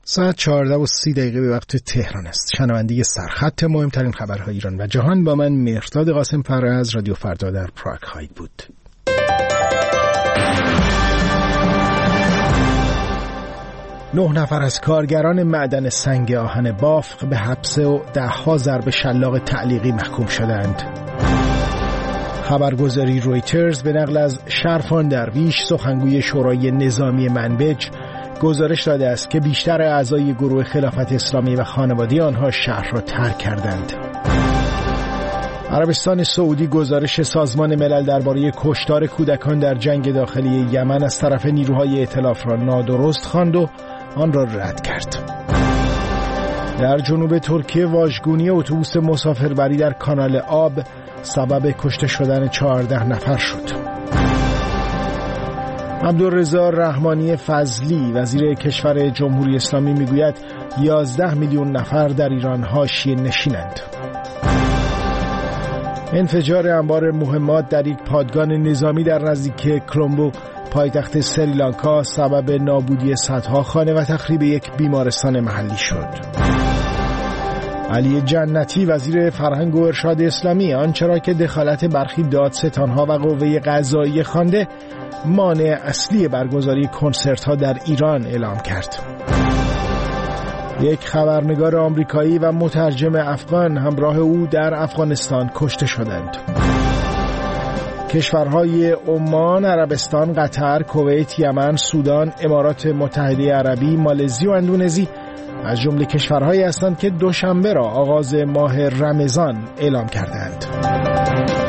ساعت 14:30 به وقت تهران است. شنونده سرخط مهمترین خبرهای ایران و جهان با من مهرداد قاسم فرا از رادیو فردا در پراگ خواهید بود. 9 نفر از کارگران معدن سنگ آهن بافق به حبس و 10 ضرب شلاق تعلیقی محکوم شدند. خبرگزاری رویترز به نقل از شرفان درویش سخنگوی شورای نظامی منبج گزارش داده است که بیشتر اعضای گروه خلافت اسلامی و خانواده آنها شهر را ترک کردند. عربستان سعودی گزارش سازمان ملل درباره کشتار کودکان در جنگ داخلی یمن از طرف نیروهای ائتلاف را نادرست خواند و آن را رد کرد. در جنوب ترکیه واژگونی اتوبوس مسافربری در کانال آب سبب کشته شدن 14 نفر شد. عبدالرضا رحمانی فضلی وزیر کشور جمهوری اسلامی میگوید 11 میلیون نفر در ایران حاشیه نشینند. انفجار انبار مهمات در یک پادگان نظامی در نزدیکی کلمبو پایتخت سریلانکا سبب نابودی صدها خانه و تخریب یک بیمارستان محلی شد. علی جنتی وزیر فرهنگ و ارشاد اسلامی آنچه که دخالت برخی دادستانها و قوه قضاییه خوانده مانع اصلی برگزاری کنسرت‌ها در ایران اعلام کرد. یک خبرنگار آمریکایی و مترجم افغان همراه او در افغانستان کشته شدند. کشورهای عمان، عربستان، قطر، کویت، یمن، سودان، امارات متحده عربی، مالزی و اندونزی از جمله کشورهایی هستند که دوشنبه را آغاز ماه رمضان اعلام کردند.